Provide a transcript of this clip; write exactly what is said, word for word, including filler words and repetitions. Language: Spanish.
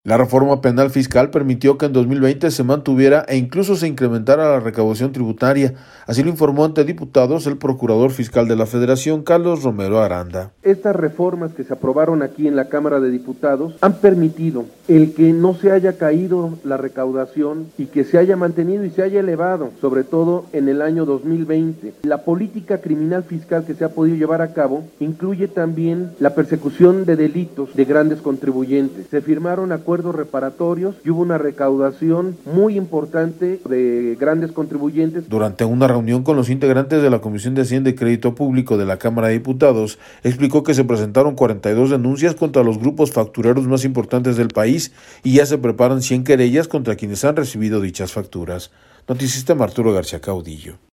La reforma penal fiscal permitió que en dos mil veinte se mantuviera e incluso se incrementara la recaudación tributaria. Así lo informó ante diputados el procurador fiscal de la Federación, Carlos Romero Aranda. Estas reformas que se aprobaron aquí en la Cámara de Diputados han permitido el que no se haya caído la recaudación y que se haya mantenido y se haya elevado, sobre todo en el año dos mil veinte. La política criminal fiscal que se ha podido llevar a cabo incluye también la persecución de delitos de grandes contribuyentes. Se firmaron acuerdos acuerdos reparatorios y hubo una recaudación muy importante de grandes contribuyentes. Durante una reunión con los integrantes de la Comisión de Hacienda y Crédito Público de la Cámara de Diputados, explicó que se presentaron cuarenta y dos denuncias contra los grupos factureros más importantes del país y ya se preparan cien querellas contra quienes han recibido dichas facturas. Noticista Arturo García Caudillo.